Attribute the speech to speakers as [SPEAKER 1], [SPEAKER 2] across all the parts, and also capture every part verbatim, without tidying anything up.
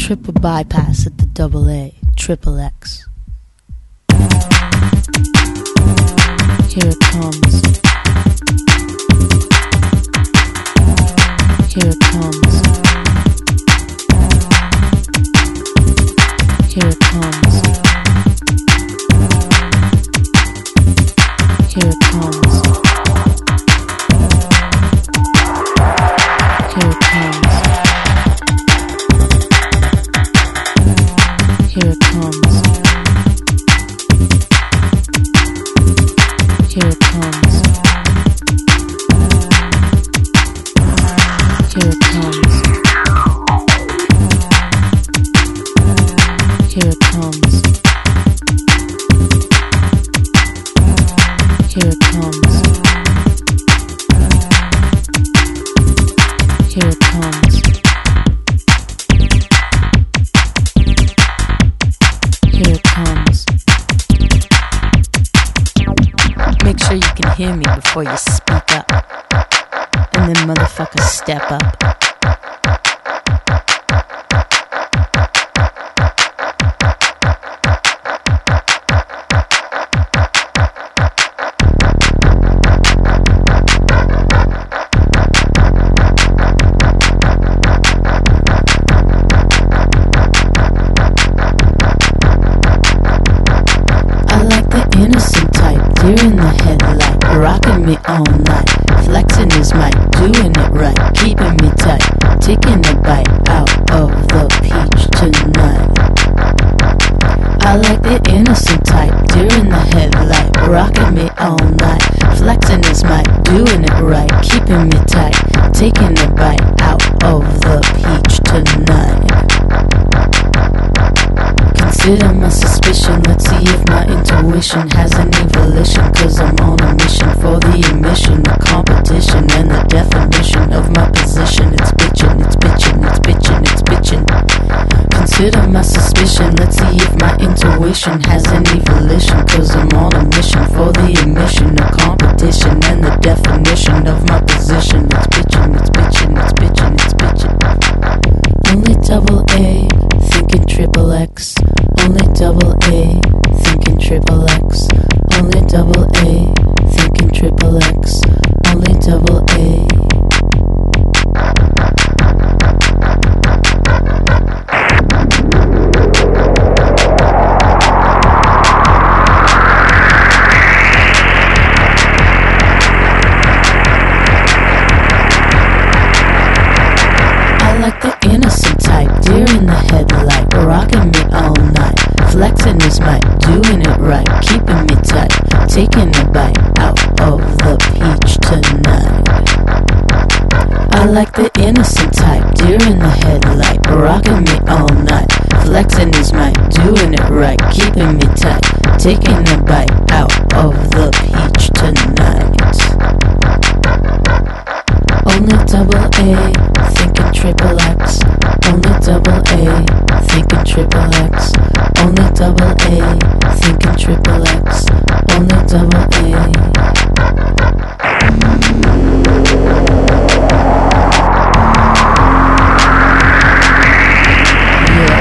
[SPEAKER 1] triple bypass at the double A, triple X. Here it comes. Here it comes. Here it comes. Here it comes. Here it comes. Here it comes. Here it comes. Here it comes. Here it comes. Here it comes. Here it comes. Here it comes. Make sure you can hear me before you speak up. And then motherfuckers step up. Innocent type, deer in the headlight, rocking me all night, flexing his mic, doing it right, keeping me tight, taking a bite out of the peach tonight. I like the innocent type, deer in the headlight, rocking me all night, flexing his mic, doing it right, keeping me tight, taking a bite out of the peach tonight. Consider my suspicion, let's see if my intuition has any volition, cause I'm on a mission for the emission of competition and the definition of my position. It's bitchin', it's bitchin', it's bitchin', it's bitchin'. Consider my suspicion, let's see if my intuition has any volition, cause I'm on a mission for the emission of competition and the definition of my position. It's bitchin', it's bitchin', it's bitchin', it's bitchin'. Only double A, thinking triple X. Only double A, thinking triple X. Only double A, thinking triple X. Only double A. I like the innocent type, deer in the headlight, rocking me all night, flexing his mic, doing it right, keeping me tight, taking a bite out of the peach tonight. I like the innocent type, deer in the headlight, rocking me all night, flexing his mic, doing it right, keeping me tight, taking a bite out of the peach tonight. Only double A, thinking triple X. Only double A, thinking triple X. Only double A, thinking triple X. Only double A. Yeah.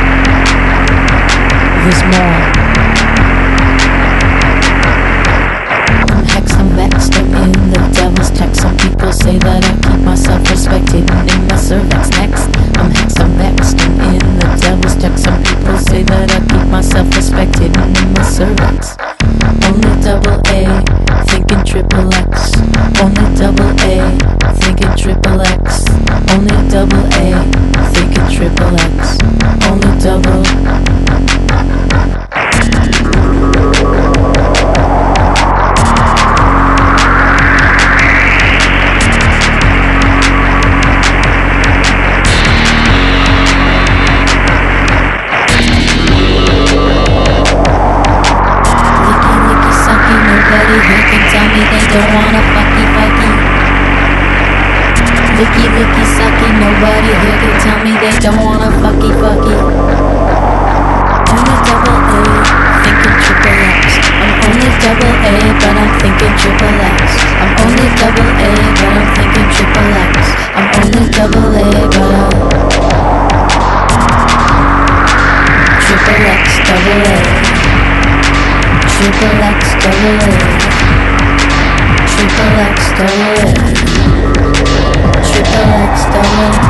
[SPEAKER 1] There's more. I'm hex, I'm vexed, I'm in the devil's check. Some people say that I keep myself respected and in my cervix next. I'm hex, I'm vexed, I'm in the devil's check. Some people say that I keep myself respected and in my cervix. Only double A, thinking triple X. Only double A, thinking triple X. Only double A, thinking triple X. Only double double A. Triple X double A. Triple X double A.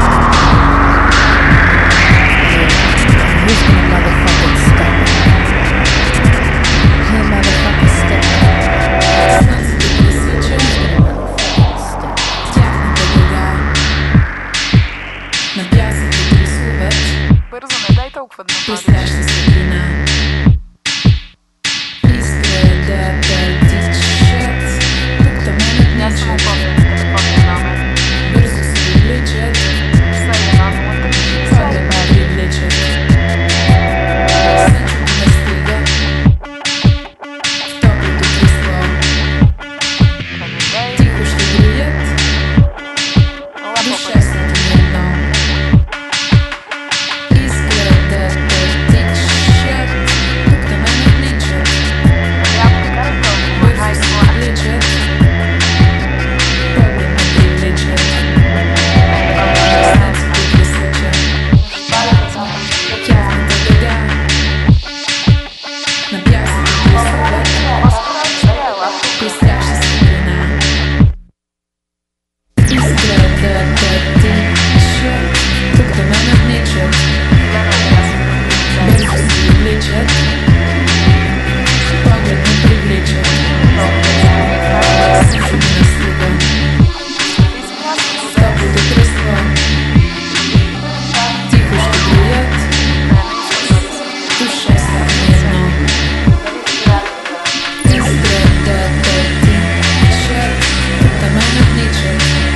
[SPEAKER 1] Yeah, who's gonna motherfucking stop it? Hey, motherfucker, step it. Who's gonna motherfucking step it?
[SPEAKER 2] На пясък да рисуват.
[SPEAKER 3] Бързо, не дай толкова да нападаш.
[SPEAKER 2] Блестяща светлина. Иска да те тичат. Тук да ме
[SPEAKER 3] Аз съм
[SPEAKER 2] надничат.
[SPEAKER 3] опомня с телефонния номер.
[SPEAKER 2] Бързо се обличат.
[SPEAKER 3] седем едно нула три
[SPEAKER 2] Това да ме привличат. Всичко ме стига. В топлото кресло. Тихо ще грият. Душа са ти едно. Иска да те тичат. Тук да ме надничат. Бързо се обличат. Поглед ме привличат. Снаците пресичат. Тяхната дъга. На пясъка присъват. Блестяща светлина. Иска да те тичат. Тук да ме надничат. Бързо се обличат. Поглед ме привличат. Всичко ми настига. В топлото кресло. Тихо ще грият. Душа са ми едно. Иска да те тичат. Тук да ме надничат.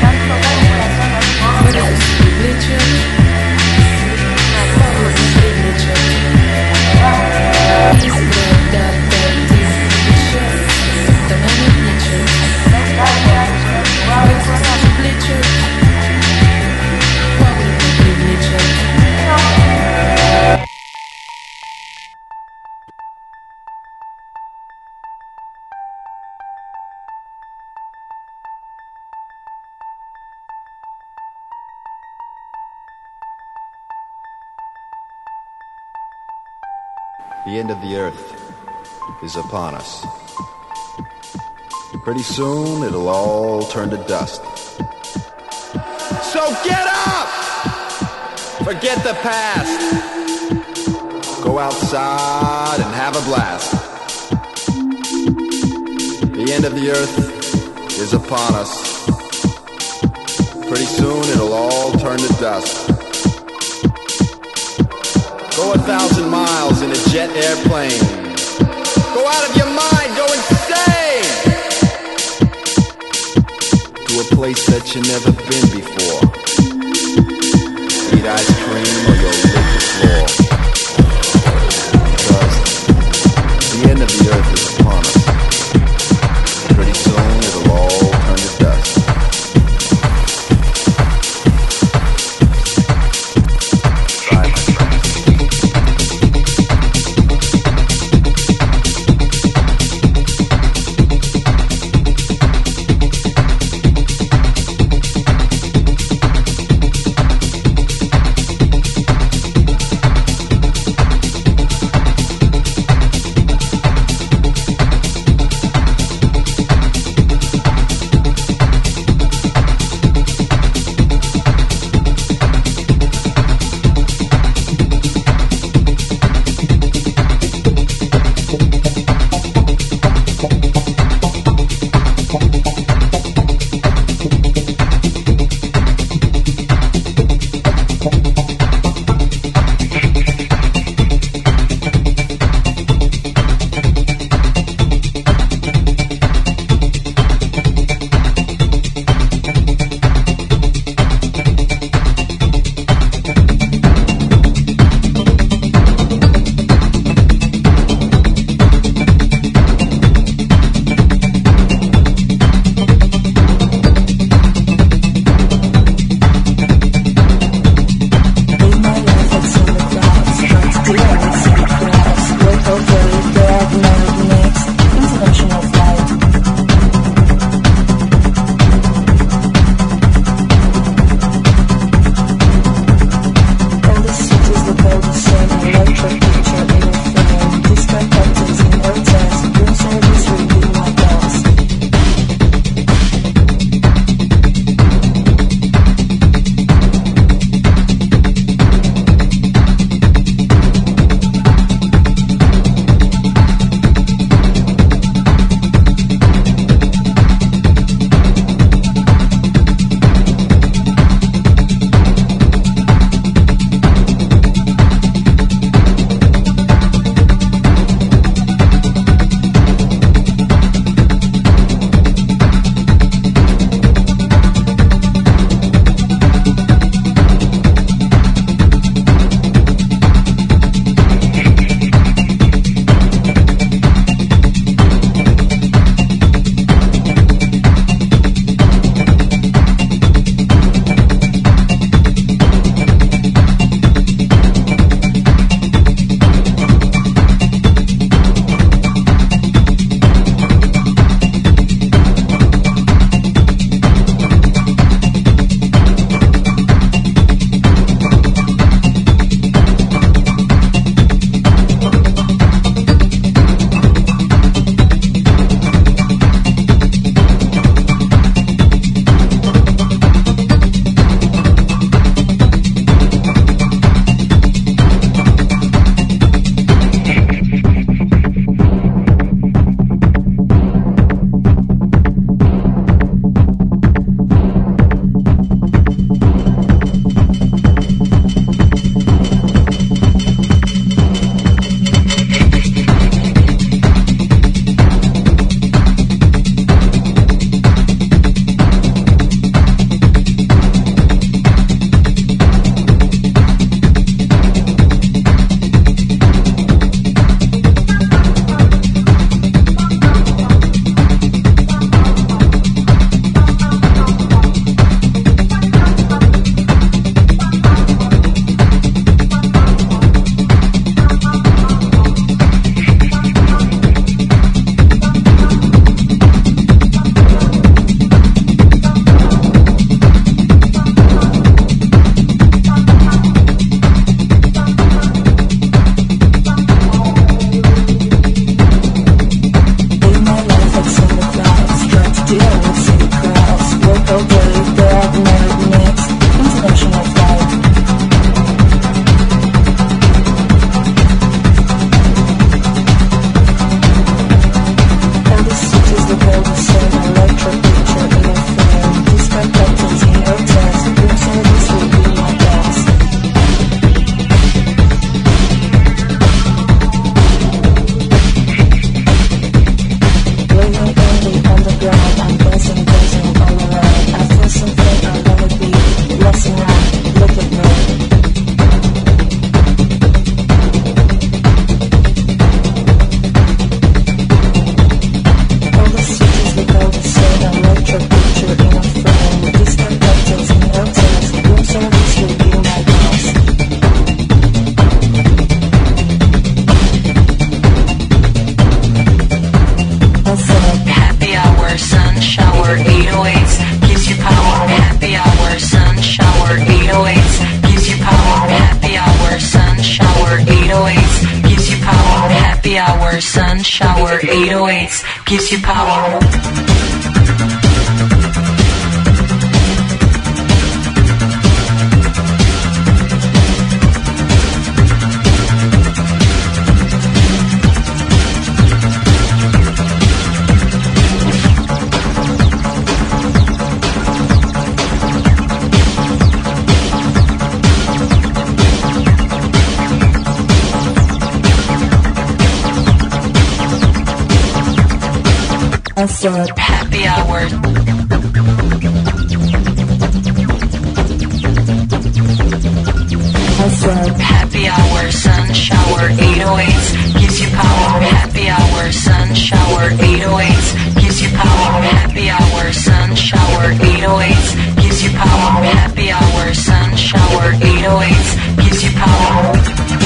[SPEAKER 2] Бързо се привличат. Поглед ме привличат. Иска да те тичат. Тук да ме надничат. Бързо се привличат. Поглед ме привличат.
[SPEAKER 4] The end of the earth is upon us. Pretty soon it'll all turn to dust. So get up! Forget the past. Go outside and have a blast. The end of the earth is upon us. Pretty soon it'll all turn to dust. Go a thousand miles in a jet airplane. Go out of your mind, go insane! To a place that you've never been before. Eat ice cream or you'll lick the floor. Because the end of the earth is upon us. Pretty soon it'll all turn to dust. Try, my friend.
[SPEAKER 1] hour sun shower. eight oh eights gives you power. Answer happy hour. Answer happy hour sun shower. eight oh eights gives you power. Happy hour sun shower. eight oh eights gives you power. Happy hour sun shower. eight oh eights gives you power. Happy hour sun shower. eight oh eights gives you power.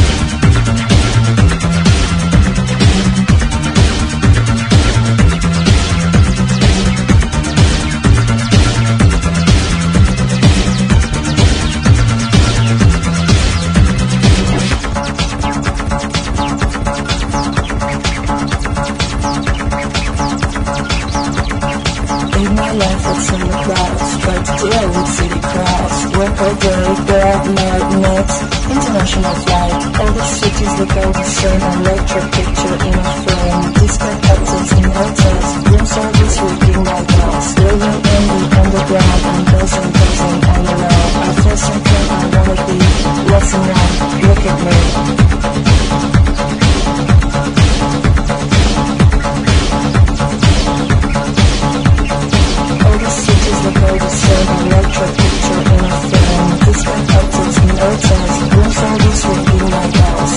[SPEAKER 1] International flight. All the cities look all the same. Electric picture in a frame. Disco captains in hotels. Room service working like bells. Living in the underground and buzzing, buzzing all around. I feel something I wanna be. What's around? Look at me. All the cities look all the same. Electric picture in a frame. Disco captains in hotels. Room service working like bells.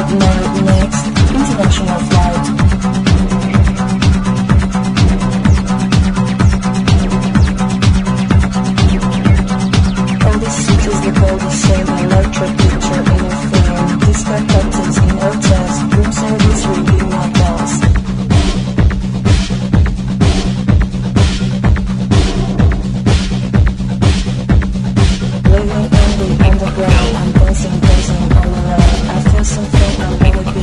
[SPEAKER 5] Living in the underground, I'm dancing, dancing all around. I feel something, I'm really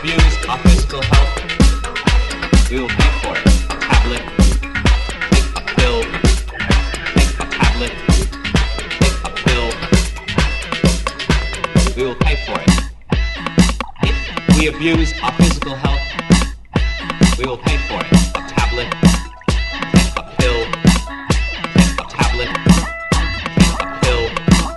[SPEAKER 5] abuse our physical health, we will pay for it. A tablet, take a pill, take a tablet, take a pill, we will pay for it. If we abuse our physical health, we will pay for it. A tablet, take a pill, take a tablet, take a pill,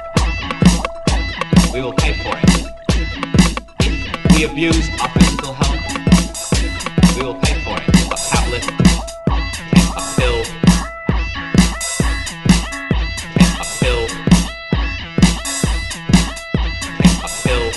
[SPEAKER 5] we will pay for it. If we abuse our physical health, we will pay for it. A tablet, take a pill, take a pill, take a pill.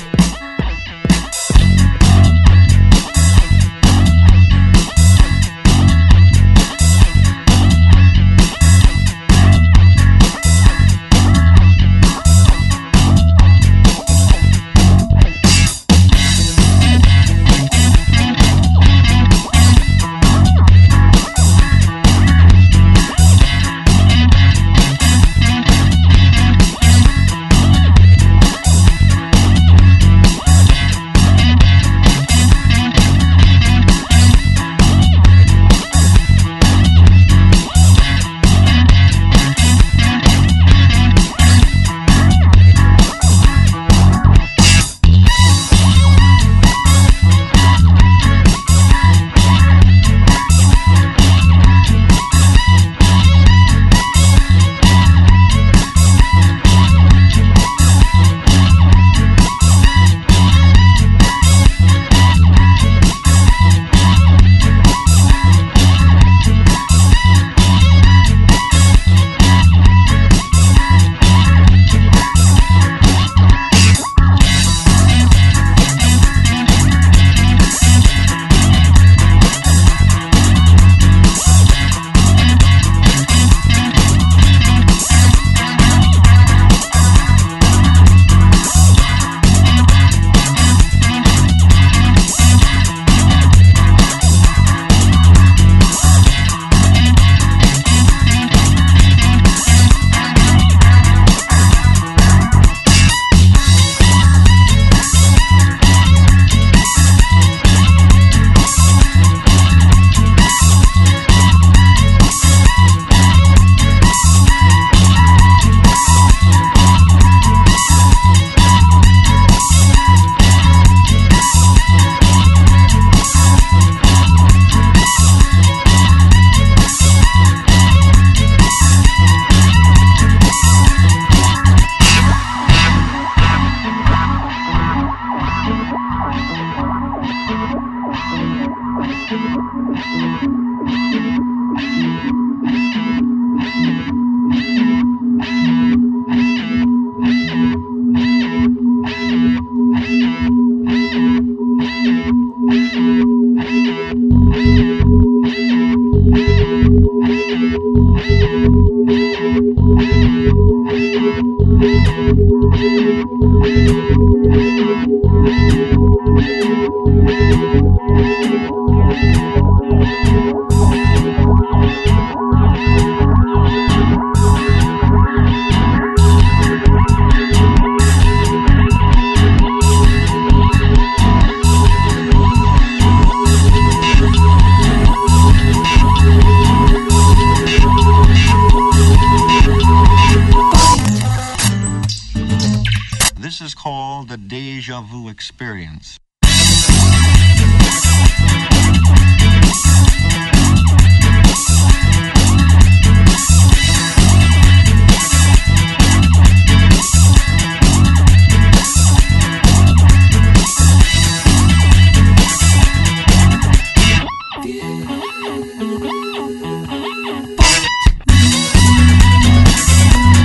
[SPEAKER 6] Experience.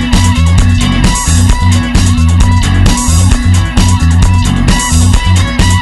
[SPEAKER 1] Bye.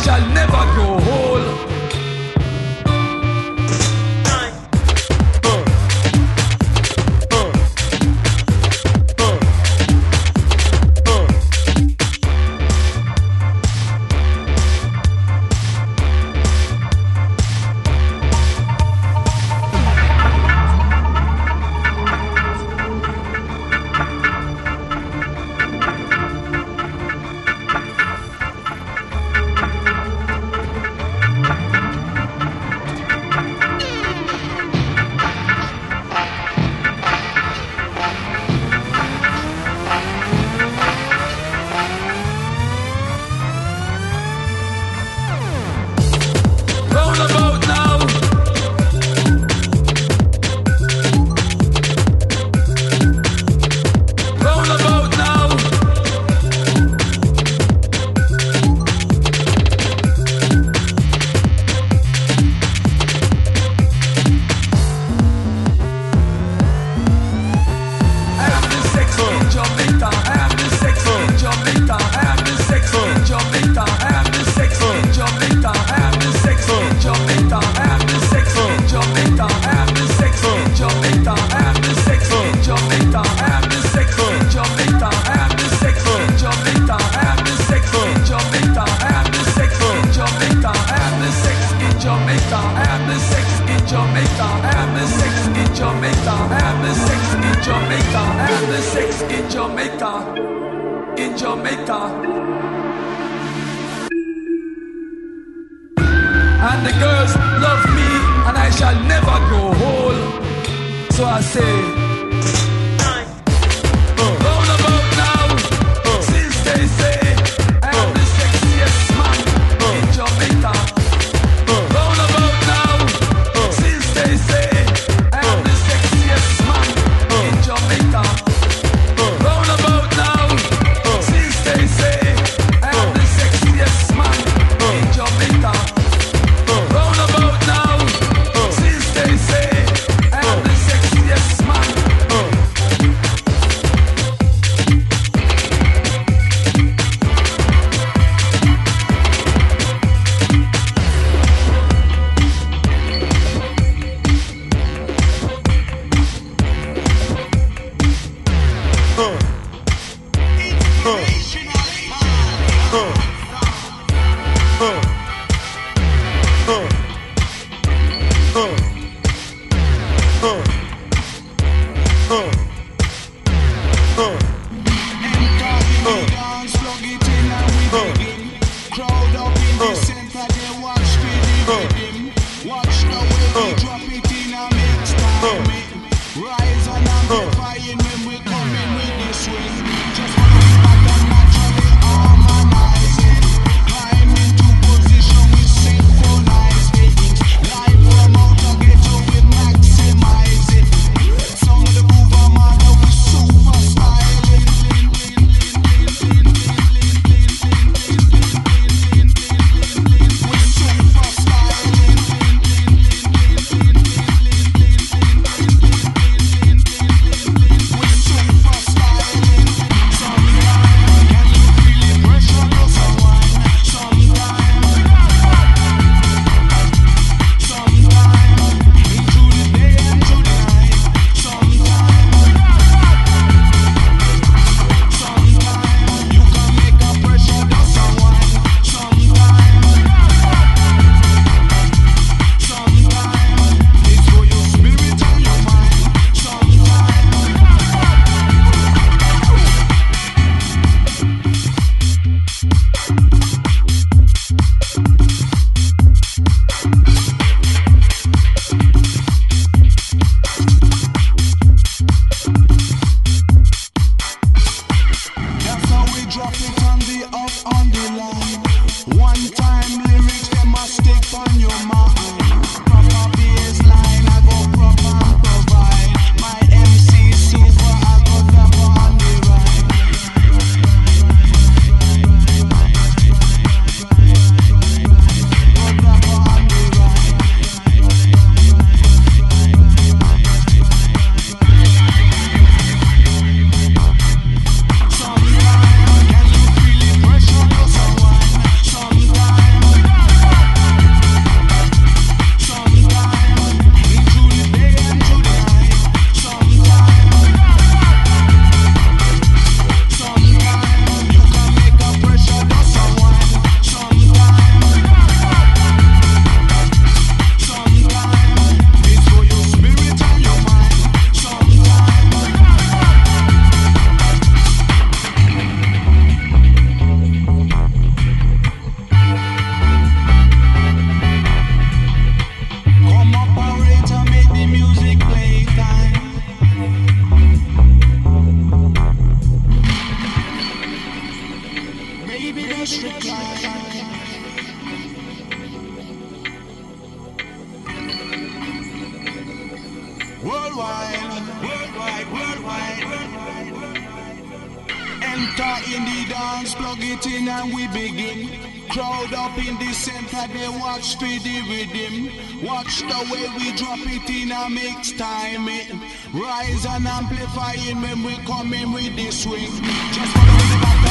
[SPEAKER 6] shall never grow old.
[SPEAKER 7] speaker in the dance, plug it in and we begin. Crowd up in the center, they watch for the rhythm. Watch the way we drop it in a mix time. It rise and amplifying when we come in with the swing. Just follow the back.